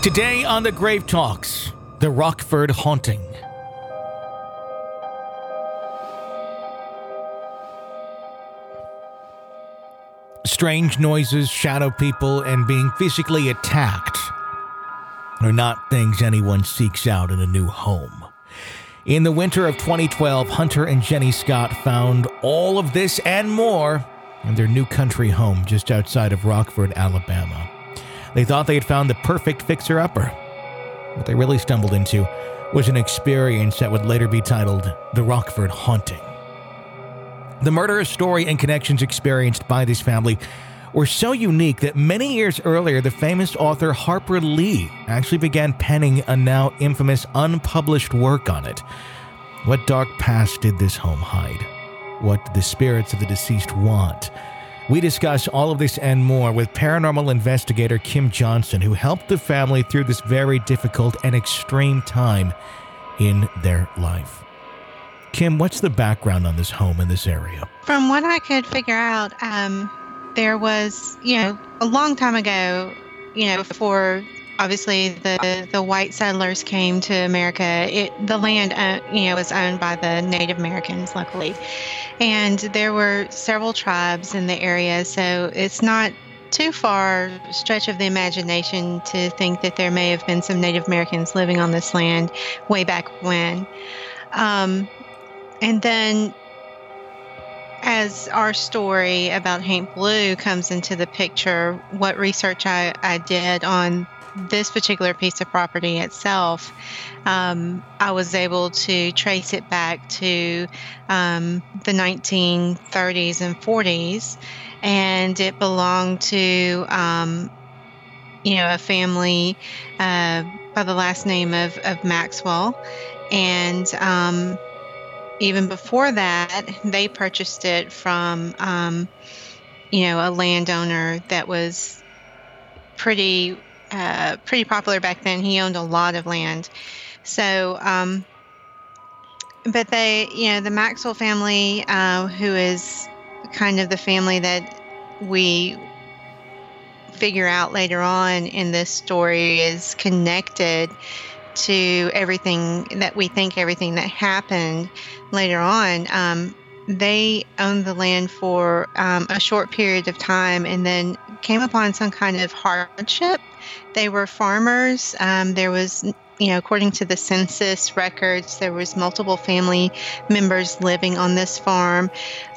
Today on the Grave Talks, the Rockford haunting. Strange noises, shadow people, and being physically attacked are not things anyone seeks out in a new home. In the winter of 2012, Hunter and Jenny Scott found all of this and more in their new country home just outside of Rockford, Alabama. They thought they had found the perfect fixer-upper. What they really stumbled into was an experience that would later be titled The Rockford Haunting. The murderous story and connections experienced by this family were so unique that many years earlier, the famous author Harper Lee actually began penning a now infamous unpublished work on it. What dark past did this home hide? What did the spirits of the deceased want? We discuss all of this and more with paranormal investigator Kim Johnson, who helped the family through this very difficult and extreme time in their life. Kim, what's the background on this home in this area? From what I could figure out, there was, a long time ago, before obviously the white settlers came to America, the land, was owned by the Native Americans, luckily. And there were several tribes in the area, so it's not too far stretch of the imagination to think that there may have been some Native Americans living on this land way back when. And then as our story about Haint Blue comes into the picture, what research I did on this particular piece of property itself, I was able to trace it back to the 1930s and 40s, and it belonged to, a family by the last name of Maxwell, and even before that, they purchased it from, a landowner that was pretty popular back then. He owned a lot of land. So, but the Maxwell family, who is kind of the family that we figure out later on in this story is connected to everything that happened later on. They owned the land for a short period of time and then came upon some kind of hardship. They were farmers. There was, according to the census records, there was multiple family members living on this farm.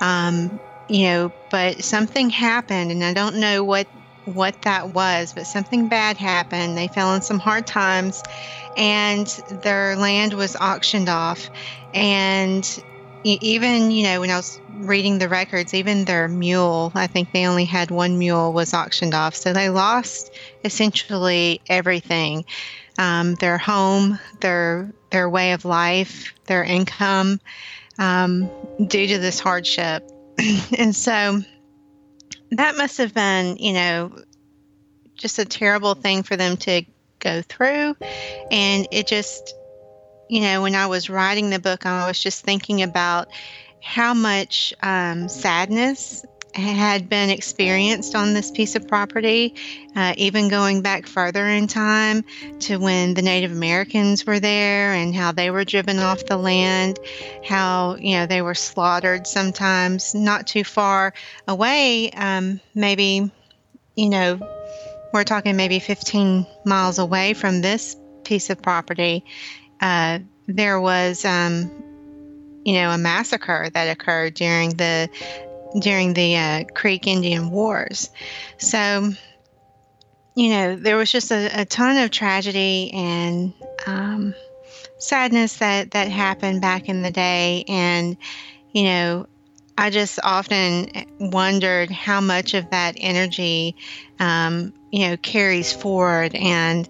But something happened, and I don't know what that was, but something bad happened. They fell in some hard times, and their land was auctioned off. And even, when I was reading the records, even their mule, I think they only had one mule, was auctioned off. So they lost essentially everything. Their home, their way of life, their income, due to this hardship. And so that must have been, just a terrible thing for them to go through. And it just, when I was writing the book, I was just thinking about how much sadness had been experienced on this piece of property, even going back further in time to when the Native Americans were there and how they were driven off the land, how, they were slaughtered sometimes not too far away, maybe, we're talking maybe 15 miles away from this piece of property. There was, a massacre that occurred during the Creek Indian Wars. So, there was just a ton of tragedy and sadness that happened back in the day. And, I just often wondered how much of that energy, carries forward. And,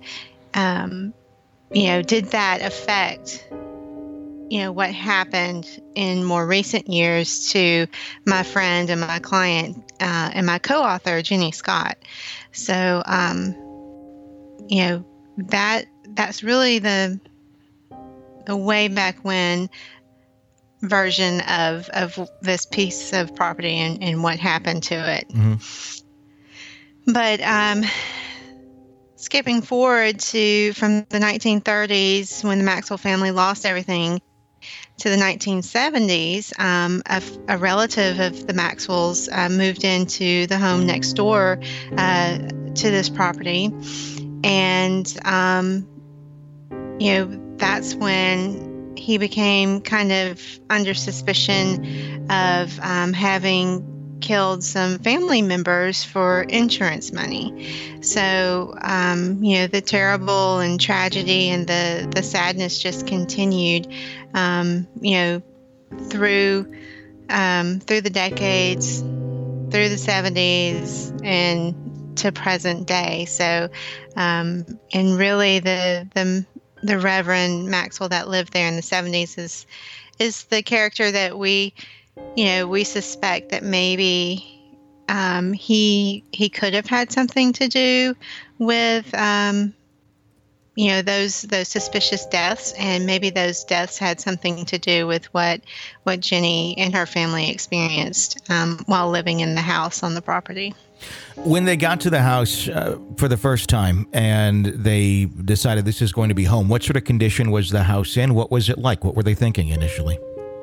did that affect what happened in more recent years to my friend and my client and my co-author, Jenny Scott. So, that's really the way back when version of this piece of property and what happened to it. Mm-hmm. But skipping forward to from the 1930s when the Maxwell family lost everything to the 1970s, a relative of the Maxwells moved into the home next door to this property. And, that's when he became kind of under suspicion of having killed some family members for insurance money. So, the terrible and tragedy and the sadness just continued, through the decades, through the 70s and to present day. So, and really the Reverend Maxwell that lived there in the 70s is the character that we suspect that maybe he could have had something to do with those suspicious deaths, and maybe those deaths had something to do with what Jenny and her family experienced while living in the house on the property. When they got to the house for the first time and they decided this is going to be home, what sort of condition was the house in? What was it like? What were they thinking initially?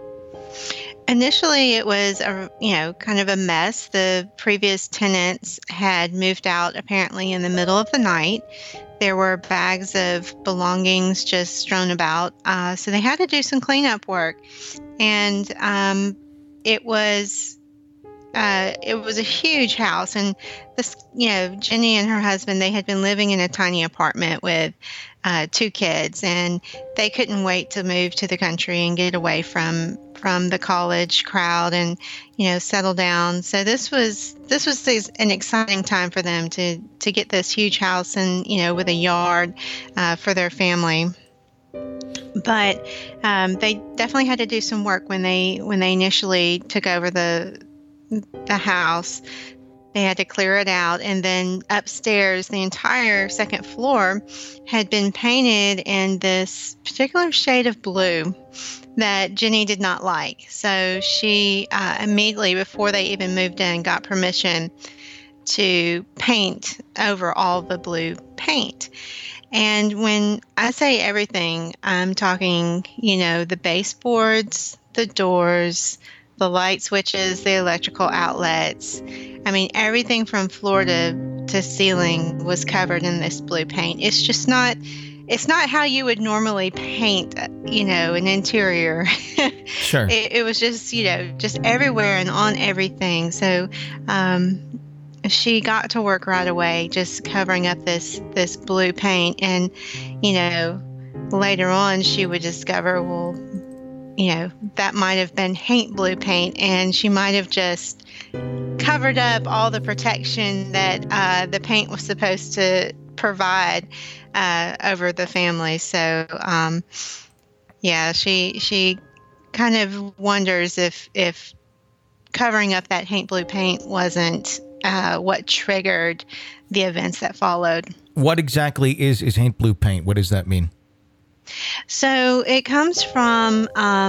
Initially, it was kind of a mess. The previous tenants had moved out apparently in the middle of the night. There were bags of belongings just strewn about, so they had to do some cleanup work. And it was a huge house, and this, Jenny and her husband, they had been living in a tiny apartment with 2 kids, and they couldn't wait to move to the country and get away from the college crowd and settle down. So this was an exciting time for them to get this huge house and with a yard for their family. But they definitely had to do some work when they initially took over the house. They had to clear it out, and then upstairs, the entire second floor had been painted in this particular shade of blue that Jenny did not like. So she immediately, before they even moved in, got permission to paint over all the blue paint. And when I say everything, I'm talking, the baseboards, the doors, the light switches, the electrical outlets. I mean, everything from floor to ceiling was covered in this blue paint. It's not how you would normally paint, an interior. Sure. It was just everywhere and on everything. So she got to work right away, just covering up this blue paint. And, later on she would discover, well, that might have been paint blue paint, and she might have just covered up all the protection that the paint was supposed to provide over the family. So, she kind of wonders if covering up that paint blue paint wasn't what triggered the events that followed. What exactly is paint blue paint? What does that mean? So it comes from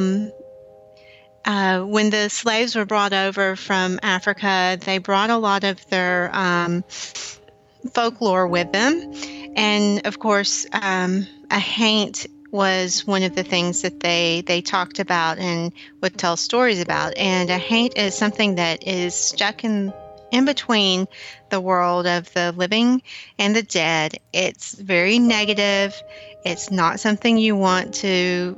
when the slaves were brought over from Africa. They brought a lot of their folklore with them. And of course, a haint was one of the things that they talked about and would tell stories about. And a haint is something that is stuck in between the world of the living and the dead. It's very negative. It's not something you want to,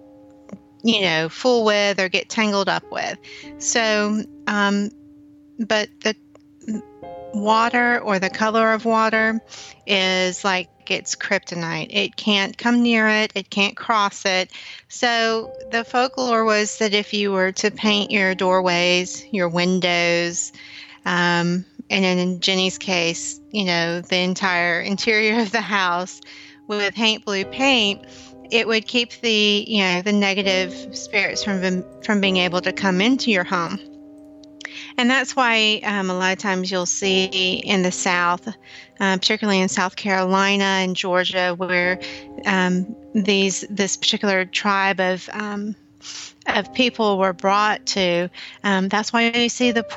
fool with or get tangled up with. So, but the water or the color of water is like it's kryptonite. It can't come near it. It can't cross it. So the folklore was that if you were to paint your doorways, your windows, and in Jenny's case, the entire interior of the house with paint blue paint, it would keep the negative spirits from being able to come into your home. And that's why a lot of times you'll see in the South, particularly in South Carolina and Georgia, where this particular tribe of people were brought to. That's why you see the porch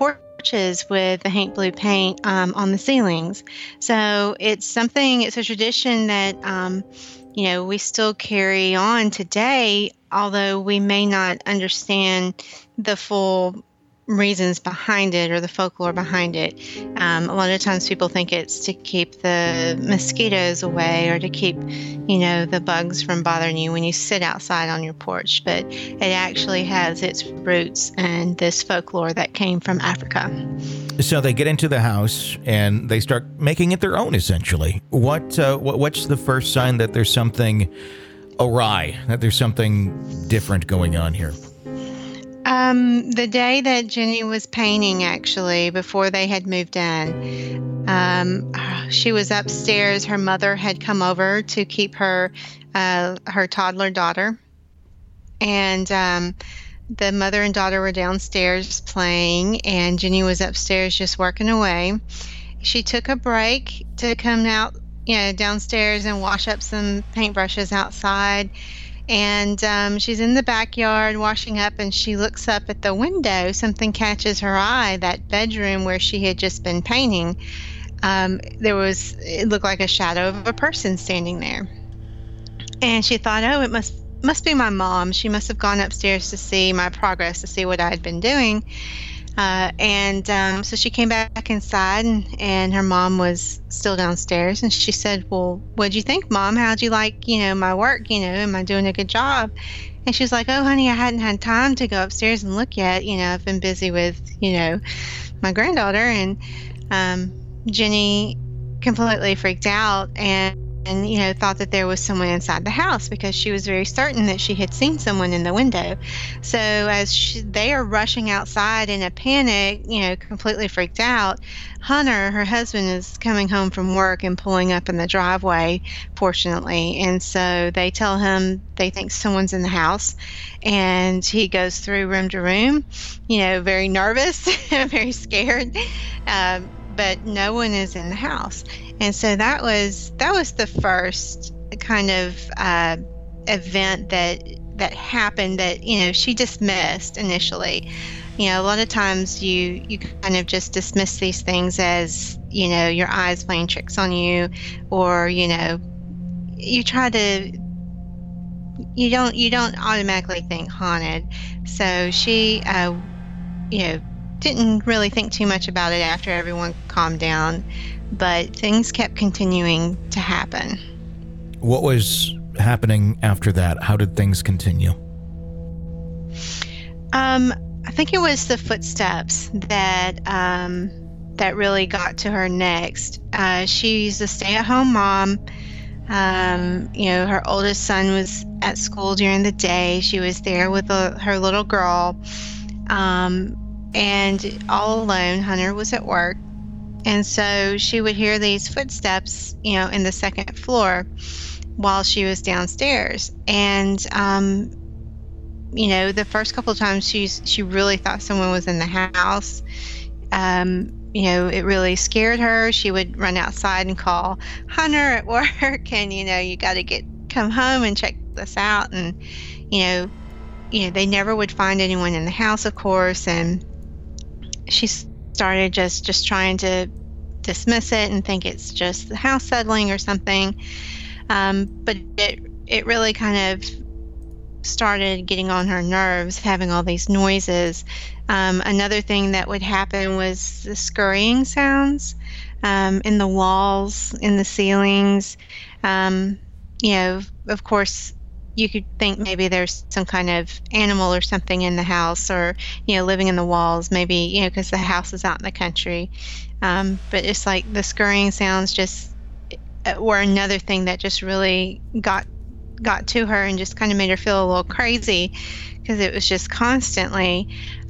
porches with the Hank Blue paint on the ceilings. So it's a tradition that, we still carry on today, although we may not understand the full reasons behind it or the folklore behind it. A lot of times people think it's to keep the mosquitoes away or to keep, the bugs from bothering you when you sit outside on your porch. But it actually has its roots in this folklore that came from Africa. So they get into the house and they start making it their own, essentially. What's the first sign that there's something awry, that there's something different going on here? The day that Jenny was painting, actually, before they had moved in, she was upstairs. Her mother had come over to keep her toddler daughter. And the mother and daughter were downstairs playing, and Jenny was upstairs just working away. She took a break to come out, downstairs and wash up some paintbrushes outside. And she's in the backyard washing up, and she looks up at the window. Something catches her eye. That bedroom where she had just been painting, it looked like a shadow of a person standing there. And she thought, oh, it must be my mom. She must have gone upstairs to see my progress, to see what I had been doing. So she came back inside, and her mom was still downstairs, and she said, well, what'd you think, Mom? How'd you like, my work? Am I doing a good job? And she's like, oh, honey, I hadn't had time to go upstairs and look yet. I've been busy with, my granddaughter. And Jenny completely freaked out and thought that there was someone inside the house, because she was very certain that she had seen someone in the window. So as they are rushing outside in a panic, completely freaked out, Hunter, her husband, is coming home from work and pulling up in the driveway, fortunately. And so they tell him they think someone's in the house, and he goes through room to room, very nervous, very scared. But no one is in the house. And so that was the first kind of event that happened that, she dismissed initially. A lot of times you kind of just dismiss these things as, your eyes playing tricks on you, or, you try to, you don't automatically think haunted. So she, didn't really think too much about it after everyone calmed down, but things kept continuing to happen. What was happening after that? How did things continue? I think it was the footsteps that really got to her next. She's a stay-at-home mom. Her oldest son was at school during the day. She was there with her little girl. And all alone. Hunter was at work. And so she would hear these footsteps, in the second floor while she was downstairs. And, the first couple of times she really thought someone was in the house. It really scared her. She would run outside and call Hunter at work, and, you got to come home and check this out. And, they never would find anyone in the house, of course. And she started just trying to dismiss it and think it's just the house settling or something. But it really kind of started getting on her nerves, having all these noises. Another thing that would happen was the scurrying sounds in the walls, in the ceilings. Of course, you could think maybe there's some kind of animal or something in the house, or, living in the walls, maybe, because the house is out in the country. But it's like the scurrying sounds just were another thing that just really got to her and just kind of made her feel a little crazy, because it was just constantly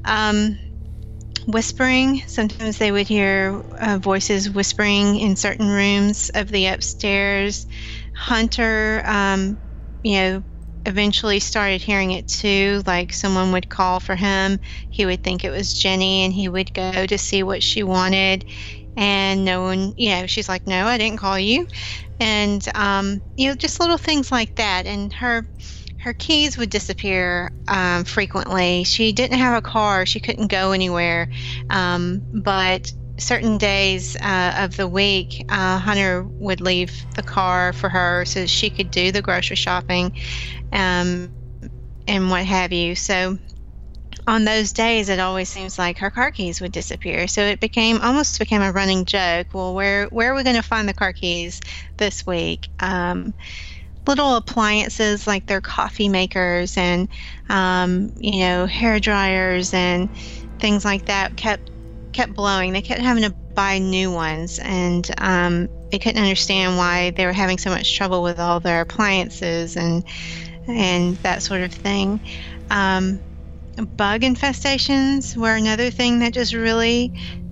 whispering. Sometimes they would hear voices whispering in certain rooms of the upstairs. Hunter, eventually started hearing it too, like someone would call for him. He would think it was Jenny, and he would go to see what she wanted, and no one, she's like, no, I didn't call you. And just little things like that. And her her keys would disappear frequently. She didn't have a car. She couldn't go anywhere. But certain days of the week, Hunter would leave the car for her so that she could do the grocery shopping and what have you. So on those days, it always seems like her car keys would disappear. So it almost became a running joke. Well, where are we going to find the car keys this week? Little appliances like their coffee makers and, hair dryers and things like that kept blowing. They kept having to buy new ones, and they couldn't understand why they were having so much trouble with all their appliances and that sort of thing. Bug infestations were another thing that just really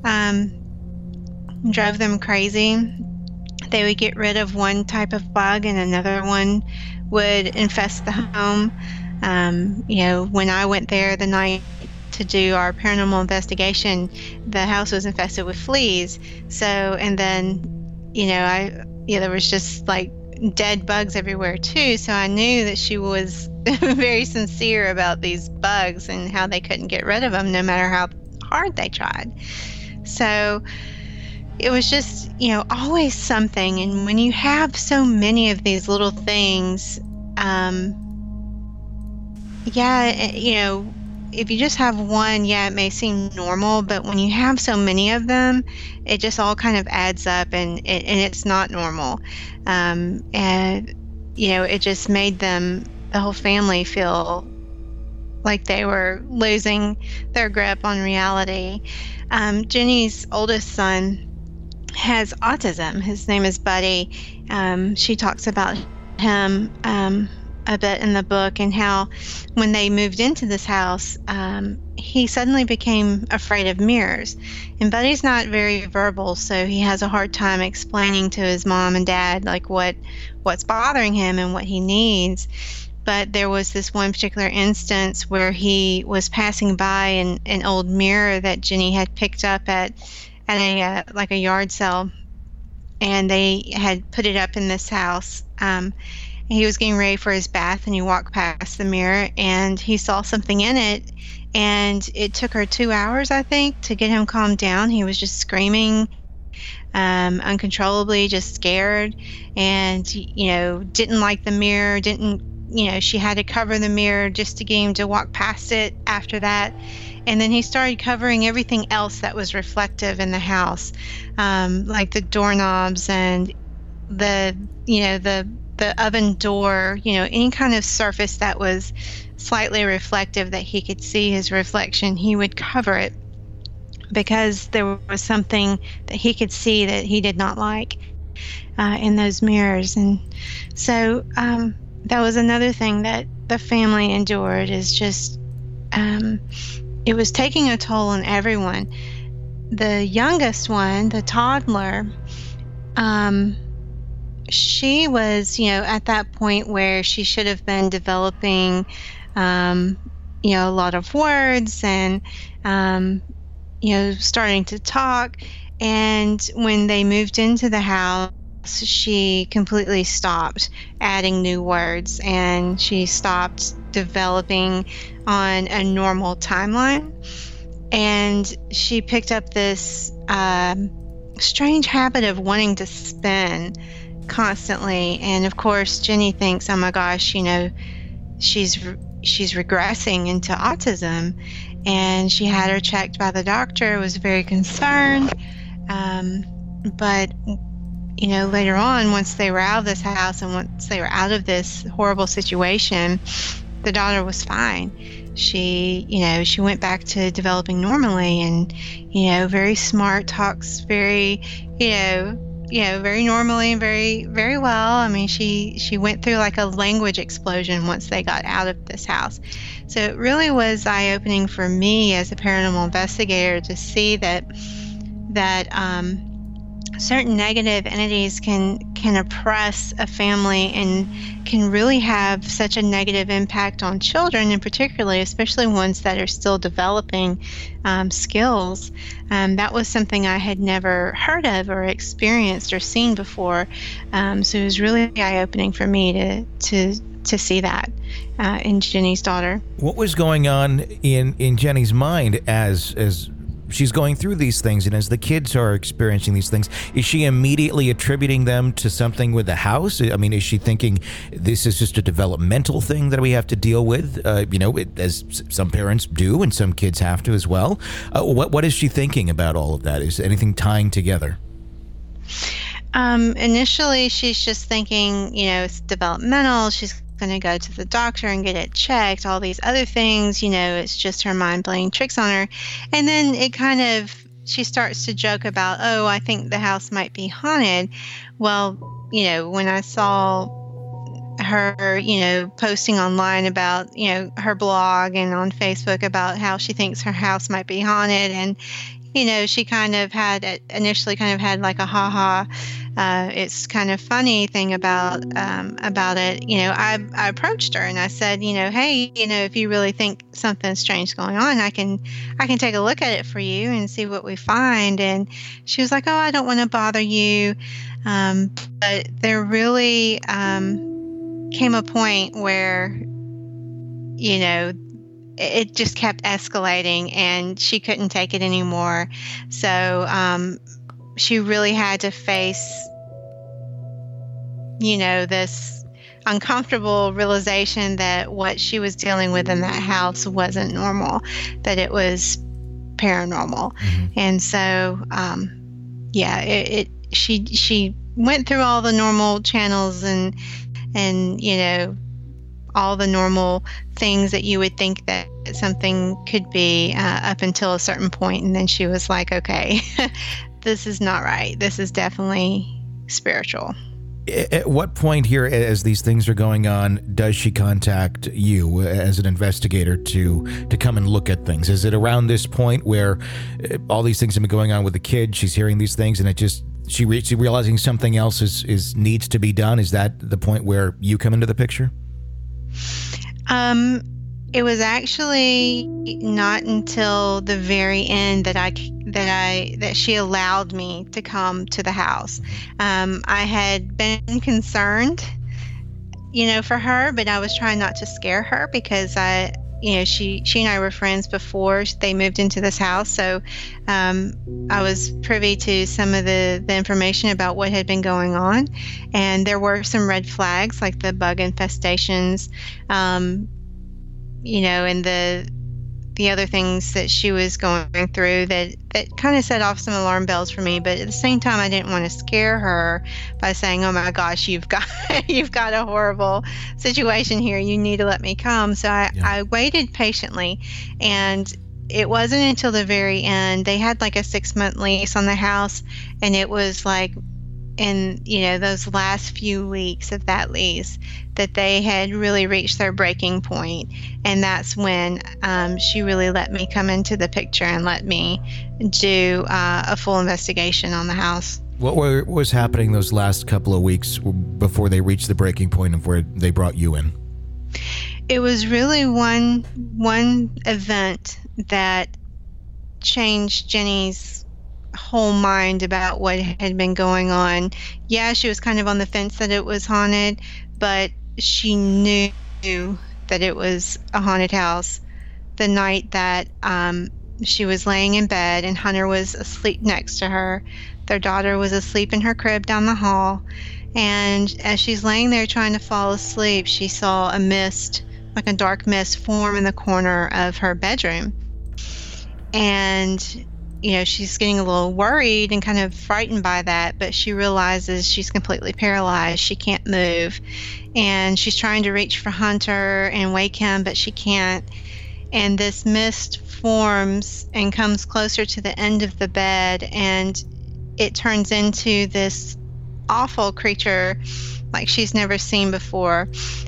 drove them crazy. They would get rid of one type of bug and another one would infest the home. When I went there the night to do our paranormal investigation, the house was infested with fleas. So, and then, there was just like dead bugs everywhere too. So I knew that she was very sincere about these bugs and how they couldn't get rid of them no matter how hard they tried. So it was just, always something. And when you have so many of these little things, if you just have one, it may seem normal, but when you have so many of them, it just all kind of adds up and it's not normal. It just made the whole family feel like they were losing their grip on reality. Jenny's oldest son has autism. His name is Buddy. She talks about him a bit in the book and how when they moved into this house, he suddenly became afraid of mirrors. And Buddy's not very verbal, so he has a hard time explaining to his mom and dad like what's bothering him and what he needs. But there was this one particular instance where he was passing by an old mirror that Jenny had picked up at a yard sale, and they had put it up in this house. He was getting ready for his bath, and he walked past the mirror, and he saw something in it, and it took her 2 hours, I think, to get him calmed down. He was just screaming uncontrollably, just scared, and didn't like the mirror, she had to cover the mirror just to get him to walk past it after that. And then he started covering everything else that was reflective in the house, like the doorknobs and the oven door, any kind of surface that was slightly reflective that he could see his reflection, he would cover it because there was something that he could see that he did not like in those mirrors. And so that was another thing that the family endured, is just it was taking a toll on everyone. The youngest one, the toddler, she was, at that point where she should have been developing, a lot of words and, starting to talk. And when they moved into the house, she completely stopped adding new words, and she stopped developing on a normal timeline. And she picked up this strange habit of wanting to spin constantly. And of course, Jenny thinks, oh my gosh, she's regressing into autism. And she had her checked by the doctor, was very concerned. But later on, once they were out of this house and once they were out of this horrible situation, the daughter was fine. She went back to developing normally, and, very smart, talks very, very normally and very, very well. I mean, she went through like a language explosion once they got out of this house. So it really was eye-opening for me as a paranormal investigator to see that certain negative entities can oppress a family and can really have such a negative impact on children, and particularly, especially ones that are still developing skills. That was something I had never heard of or experienced or seen before. So it was really eye-opening for me to see that. in Jenny's daughter. What was going on in Jenny's mind as she's going through these things, and as the kids are experiencing these things? Is she immediately attributing them to something with the house? I mean, is she thinking this is just a developmental thing that we have to deal with, as some parents do and some kids have to as well? What is she thinking about all of that? Is anything tying together? Initially, she's just thinking, it's developmental. She's going to go to the doctor and get it checked, all these other things, it's just her mind playing tricks on her. And then she starts to joke about, oh, I think the house might be haunted. Well, when I saw her, posting online about, her blog and on Facebook about how she thinks her house might be haunted, and she initially had like a ha-ha, it's kind of funny thing about it. I approached her and I said, hey, if you really think something strange is going on, I can take a look at it for you and see what we find. And she was like, oh, I don't want to bother you. But there really came a point where, it just kept escalating and she couldn't take it anymore. So she really had to face, this uncomfortable realization that what she was dealing with in that house wasn't normal, that it was paranormal. Mm-hmm. And so, she went through all the normal channels and all the normal things that you would think that something could be up until a certain point. And then she was like, okay, this is not right. This is definitely spiritual. At what point here, as these things are going on, does she contact you as an investigator to come and look at things? Is it around this point where all these things have been going on with the kid, she's hearing these things, and she realizing something else is needs to be done? Is that the point where you come into the picture? It was actually not until the very end that she allowed me to come to the house. I had been concerned, for her, but I was trying not to scare her because she and I were friends before they moved into this house. So, I was privy to some of the information about what had been going on. And there were some red flags, like the bug infestations, and the other things that she was going through that kind of set off some alarm bells for me. But at the same time, I didn't want to scare her by saying, oh my gosh, you've got a horrible situation here. You need to let me come. So I waited patiently, and it wasn't until the very end. They had like a 6-month lease on the house, and it was like in those last few weeks of that lease that they had really reached their breaking point. And that's when she really let me come into the picture and let me do a full investigation on the house. What was happening those last couple of weeks before they reached the breaking point of where they brought you in? It was really one event that changed Jenny's whole mind about what had been going on. Yeah, she was kind of on the fence that it was haunted, but she knew that it was a haunted house the night that she was laying in bed and Hunter was asleep next to her. Their daughter was asleep in her crib down the hall, and as she's laying there trying to fall asleep, she saw a mist, like a dark mist, form in the corner of her bedroom. And she's getting a little worried and kind of frightened by that, but she realizes she's completely paralyzed. She can't move. And she's trying to reach for Hunter and wake him, but she can't. And this mist forms and comes closer to the end of the bed, and it turns into this awful creature like she's never seen before.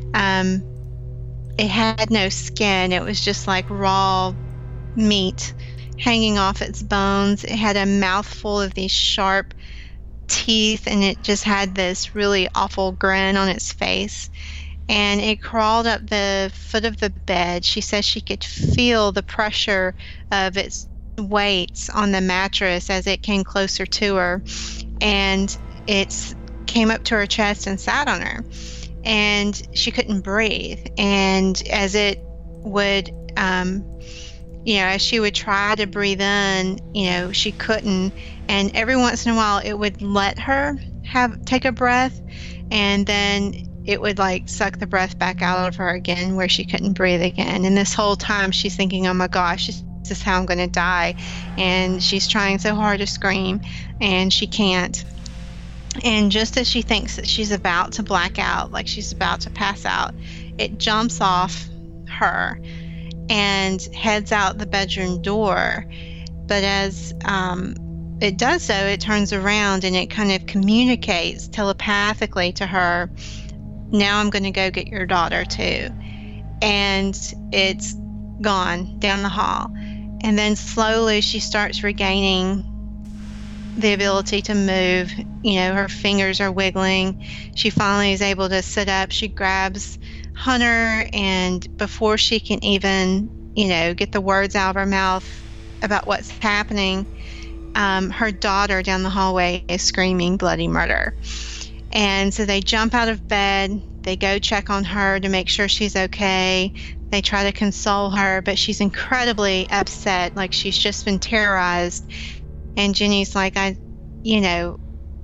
It had no skin. It was just like raw meat hanging off its bones. It had a mouthful of these sharp teeth, and it just had this really awful grin on its face. And it crawled up the foot of the bed. She says she could feel the pressure of its weights on the mattress as it came closer to her. And it came up to her chest and sat on her. and she couldn't breathe. And as it would, as she would try to breathe in, she couldn't. And every once in a while, it would let her take a breath, and then it would like suck the breath back out of her again, where she couldn't breathe again. And this whole time, she's thinking, "Oh my gosh, this is how I'm going to die," and she's trying so hard to scream, and she can't. And just as she thinks that she's about to black out, like she's about to pass out, it jumps off her and heads out the bedroom door. But as it does so, it turns around and it kind of communicates telepathically to her, "Now I'm going to go get your daughter too." And it's gone down the hall. And then slowly she starts regaining the ability to move. Her fingers are wiggling. She finally is able to sit up. She grabs Hunter, and before she can even, get the words out of her mouth about what's happening, her daughter down the hallway is screaming bloody murder. And so they jump out of bed. They go check on her to make sure she's okay. They try to console her, but she's incredibly upset, like she's just been terrorized. And Jenny's like, I know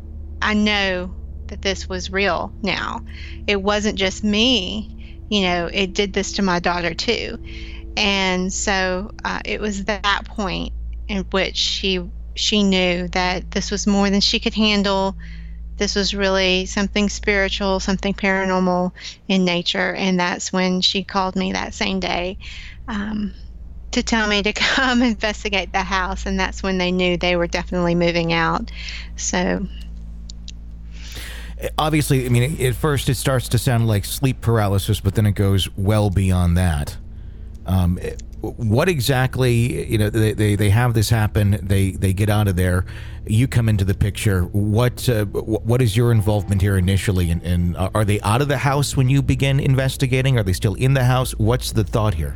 that this was real now. It wasn't just me, it did this to my daughter too. And so it was that point in which she knew that this was more than she could handle. This was really something spiritual, something paranormal in nature. And that's when she called me that same day to tell me to come investigate the house. And that's when they knew they were definitely moving out. So obviously, at first it starts to sound like sleep paralysis, but then it goes well beyond that. What exactly, they have this happen, they get out of there, you come into the picture. What is your involvement here initially? And are they out of the house when you begin investigating? Are they still in the house? What's the thought here?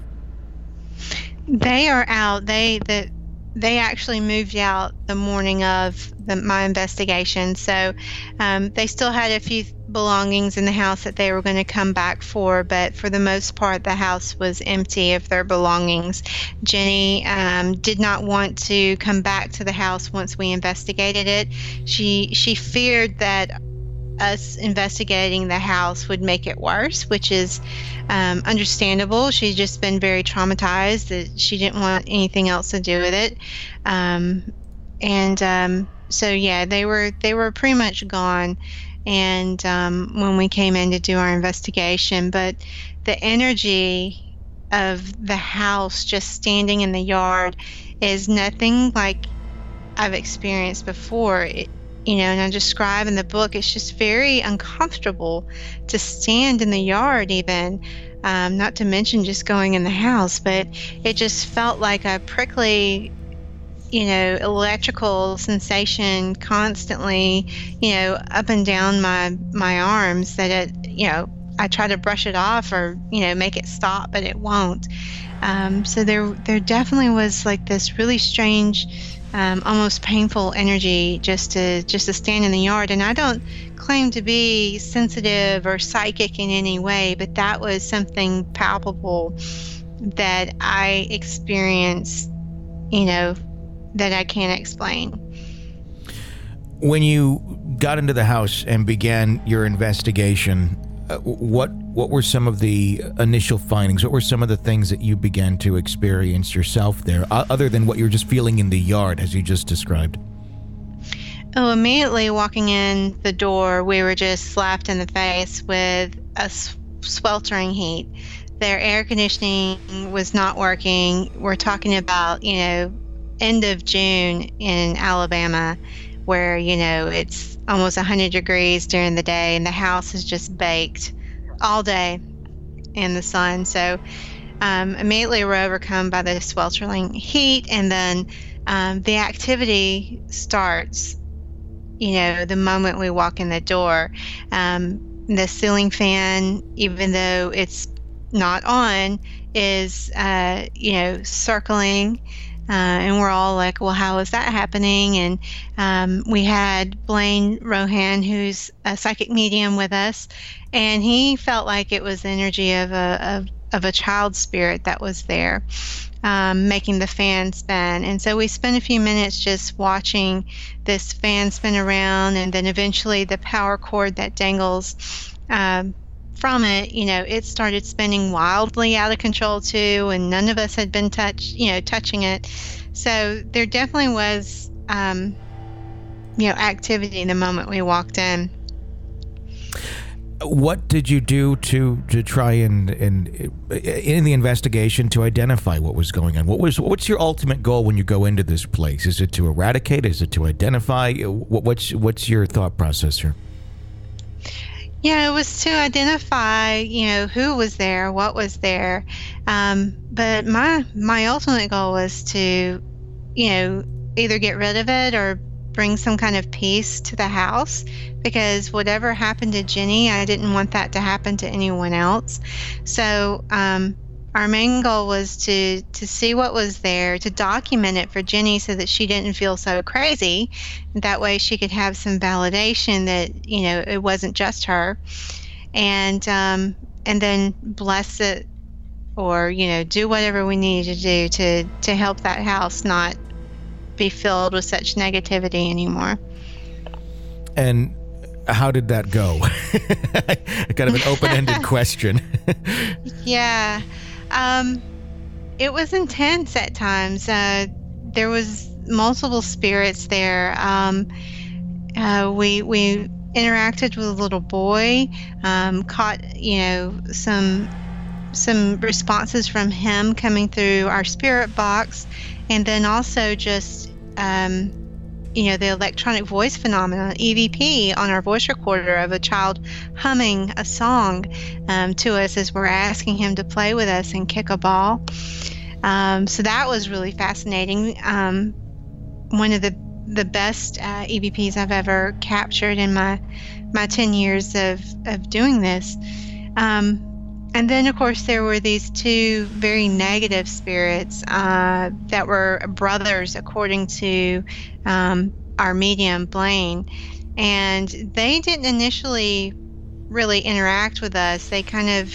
They are out. They actually moved out the morning of my investigation. So they still had a few belongings in the house that they were going to come back for, but for the most part, the house was empty of their belongings. Jenny did not want to come back to the house once we investigated it. She feared that us investigating the house would make it worse, which is understandable. She's just been very traumatized that she didn't want anything else to do with it. So yeah, they were pretty much gone. And when we came in to do our investigation, but the energy of the house just standing in the yard is nothing like I've experienced before. And I describe in the book, it's just very uncomfortable to stand in the yard even, not to mention just going in the house, but it just felt like a prickly, electrical sensation constantly, up and down my arms that I try to brush it off or, make it stop, but it won't. So there definitely was like this really strange, almost painful energy just to stand in the yard. And I don't claim to be sensitive or psychic in any way, but that was something palpable that I experienced, that I can't explain. When you got into the house and began your investigation, what were some of the initial findings? What were some of the things that you began to experience yourself there, other than what you were just feeling in the yard, as you just described? Oh, immediately walking in the door, we were just slapped in the face with a sweltering heat. Their air conditioning was not working. We're talking about, end of June in Alabama, where, it's almost 100 degrees during the day and the house is just baked all day in the sun. So immediately we're overcome by the sweltering heat, and then the activity starts, the moment we walk in the door. The ceiling fan, even though it's not on, is, circling. And we're all like, well, how is that happening? And we had Blaine Rohan, who's a psychic medium, with us, and he felt like it was the energy of a child spirit that was there, making the fan spin. And so we spent a few minutes just watching this fan spin around, and then eventually the power cord that dangles from it, it started spinning wildly out of control too, and none of us had been touching it. So there definitely was, activity the moment we walked in. What did you do to try and in the investigation to identify what was going on? What's your ultimate goal when you go into this place? Is it to eradicate? Is it to identify? What's your thought process here? Yeah, it was to identify, who was there, what was there. But my ultimate goal was to, either get rid of it or bring some kind of peace to the house, because whatever happened to Jenny, I didn't want that to happen to anyone else. So our main goal was to see what was there, to document it for Jenny so that she didn't feel so crazy. That way she could have some validation that, it wasn't just her. And then bless it, or, do whatever we needed to do to help that house not be filled with such negativity anymore. And how did that go? Kind of an open-ended question. Yeah. It was intense at times. There was multiple spirits there. We interacted with a little boy, caught, some responses from him coming through our spirit box, and then also just, the electronic voice phenomenon, EVP, on our voice recorder of a child humming a song to us as we're asking him to play with us and kick a ball. So that was really fascinating. One of the best EVPs I've ever captured in my 10 years of doing this. And then, of course, there were these two very negative spirits that were brothers, according to our medium, Blaine. And they didn't initially really interact with us. They kind of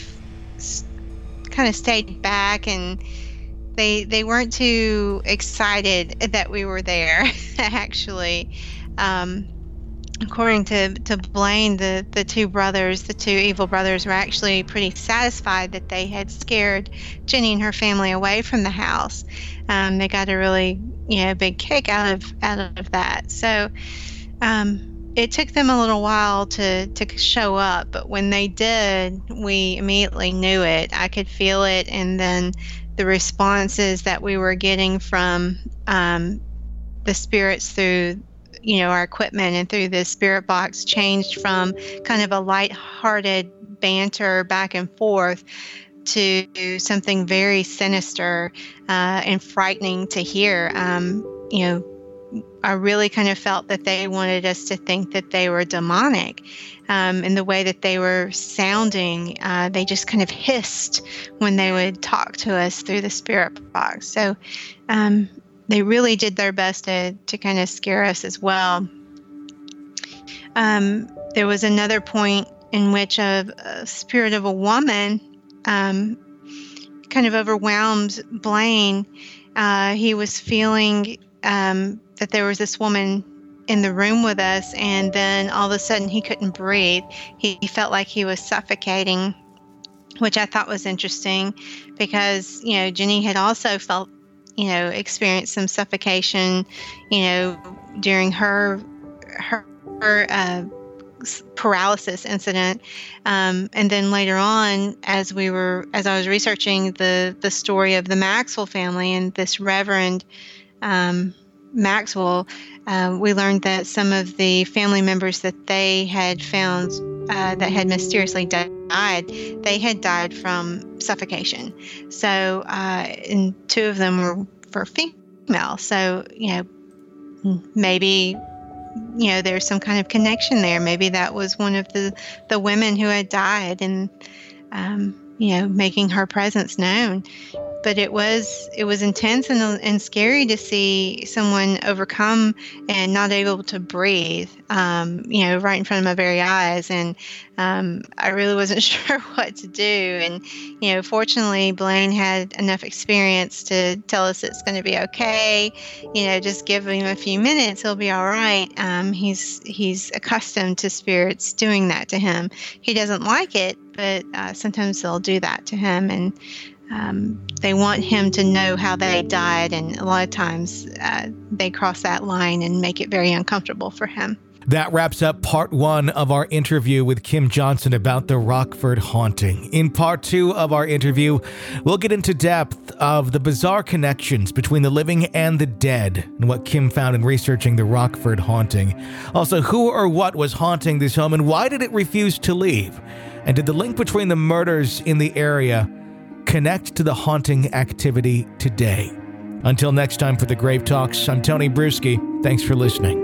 stayed back, and they weren't too excited that we were there, actually. According to Blaine, the two brothers, the two evil brothers, were actually pretty satisfied that they had scared Jenny and her family away from the house. They got a really, big kick out of that. So it took them a little while to show up, but when they did, we immediately knew it. I could feel it, and then the responses that we were getting from the spirits through our equipment and through the spirit box changed from kind of a light-hearted banter back and forth to something very sinister and frightening to hear. I really kind of felt that they wanted us to think that they were demonic. In the way that they were sounding, they just kind of hissed when they would talk to us through the spirit box. So they really did their best to kind of scare us as well. There was another point in which a spirit of a woman kind of overwhelmed Blaine. He was feeling that there was this woman in the room with us, and then all of a sudden he couldn't breathe. He felt like he was suffocating, which I thought was interesting because, Jenny had also felt, experienced some suffocation, during her paralysis incident. And then later on, as I was researching the story of the Maxwell family and this Reverend Maxwell, we learned that some of the family members that they had found that had mysteriously died, they had died from suffocation. So, and two of them were female. So, maybe, there's some kind of connection there. Maybe that was one of the women who had died, and, making her presence known. but it was intense and scary to see someone overcome and not able to breathe, right in front of my very eyes. And I really wasn't sure what to do. And, fortunately, Blaine had enough experience to tell us it's going to be okay. Just give him a few minutes, he'll be all right. He's accustomed to spirits doing that to him. He doesn't like it, but sometimes they'll do that to him. And they want him to know how they died. And a lot of times they cross that line and make it very uncomfortable for him. That wraps up part 1 of our interview with Kim Johnson about the Rockford haunting. In part 2 of our interview, we'll get into depth of the bizarre connections between the living and the dead and what Kim found in researching the Rockford haunting. Also, who or what was haunting this home and why did it refuse to leave? And did the link between the murders in the area connect to the haunting activity today? Until next time for the Grave Talks, I'm Tony Bruschi. Thanks for listening.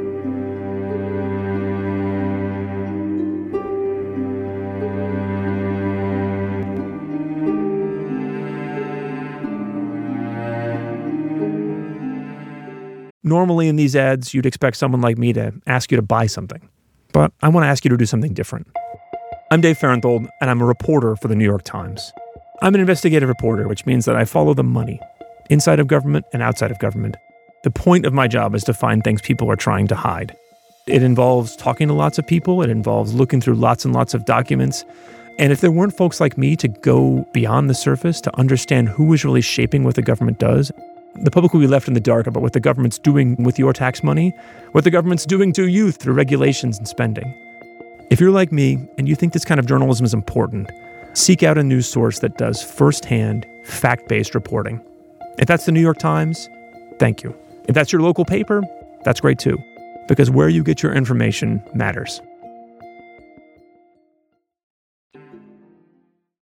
Normally in these ads, you'd expect someone like me to ask you to buy something. But I want to ask you to do something different. I'm Dave Farenthold, and I'm a reporter for the New York Times. I'm an investigative reporter, which means that I follow the money, inside of government and outside of government. The point of my job is to find things people are trying to hide. It involves talking to lots of people. It involves looking through lots and lots of documents. And if there weren't folks like me to go beyond the surface to understand who is really shaping what the government does, the public will be left in the dark about what the government's doing with your tax money, what the government's doing to you through regulations and spending. If you're like me and you think this kind of journalism is important, seek out a news source that does firsthand, fact-based reporting. If that's the New York Times, thank you. If that's your local paper, that's great too, because where you get your information matters.